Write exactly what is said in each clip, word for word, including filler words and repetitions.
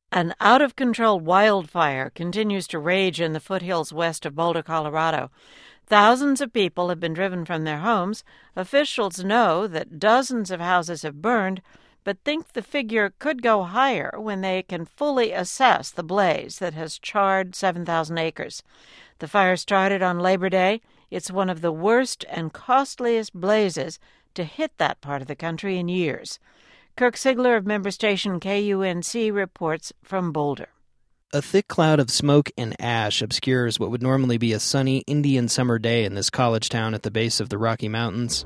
An out-of-control wildfire continues to rage in the foothills west of Boulder, Colorado. Thousands of people have been driven from their homes. Officials know that dozens of houses have burned, but think the figure could go higher when they can fully assess the blaze that has charred seven thousand acres. The fire started on Labor Day. It's one of the worst and costliest blazes to hit that part of the country in years. Kirk Sigler of member station K U N C reports from Boulder. A thick cloud of smoke and ash obscures what would normally be a sunny Indian summer day in this college town at the base of the Rocky Mountains.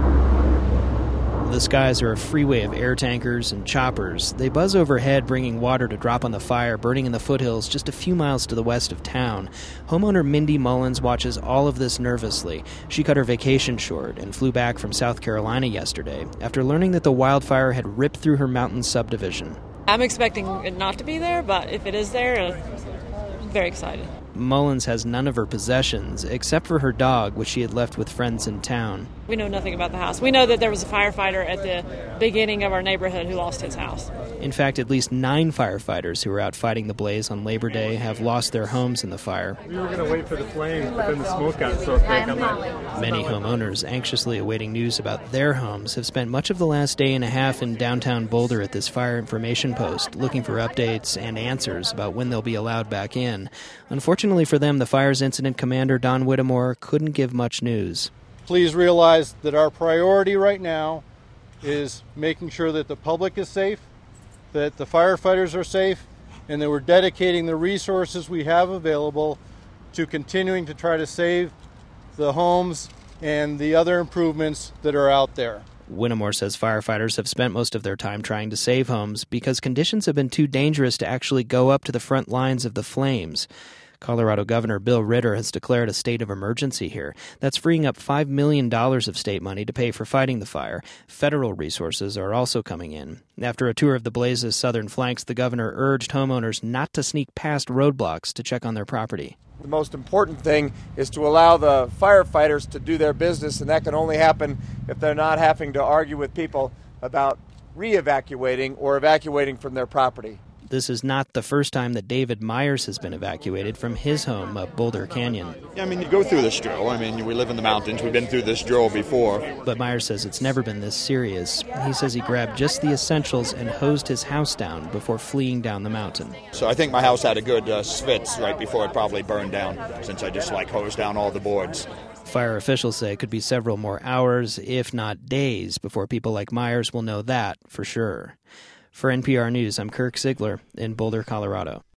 The skies are a freeway of air tankers and choppers. They buzz overhead, bringing water to drop on the fire burning in the foothills just a few miles to the west of town. Homeowner Mindy Mullins watches all of this nervously. She cut her vacation short and flew back from South Carolina yesterday after learning that the wildfire had ripped through her mountain subdivision. I'm expecting it not to be there, but if it is there, I'm very excited. Mullins has none of her possessions, except for her dog, which she had left with friends in town. We know nothing about the house. We know that there was a firefighter at the beginning of our neighborhood who lost his house. In fact, at least nine firefighters who were out fighting the blaze on Labor Day have lost their homes in the fire. We were going to wait for the flames, but then the smoke got so thick. I'm like, Many homeowners anxiously awaiting news about their homes have spent much of the last day and a half in downtown Boulder at this fire information post, looking for updates and answers about when they'll be allowed back in. Unfortunately for them, the fire's incident commander, Don Whittemore, couldn't give much news. Please realize that our priority right now is making sure that the public is safe, that the firefighters are safe, and that we're dedicating the resources we have available to continuing to try to save the homes and the other improvements that are out there. Whittemore says firefighters have spent most of their time trying to save homes because conditions have been too dangerous to actually go up to the front lines of the flames. Colorado Governor Bill Ritter has declared a state of emergency here. That's freeing up five million dollars of state money to pay for fighting the fire. Federal resources are also coming in. After a tour of the blaze's southern flanks, the governor urged homeowners not to sneak past roadblocks to check on their property. The most important thing is to allow the firefighters to do their business, and that can only happen if they're not having to argue with people about re-evacuating or evacuating from their property. This is not the first time that David Myers has been evacuated from his home up Boulder Canyon. I mean, you go through this drill. I mean, we live in the mountains. We've been through this drill before. But Myers says it's never been this serious. He says he grabbed just the essentials and hosed his house down before fleeing down the mountain. So I think my house had a good uh, svitz right before it probably burned down, since I just, like, hosed down all the boards. Fire officials say it could be several more hours, if not days, before people like Myers will know that for sure. For N P R News, I'm Kirk Sigler in Boulder, Colorado.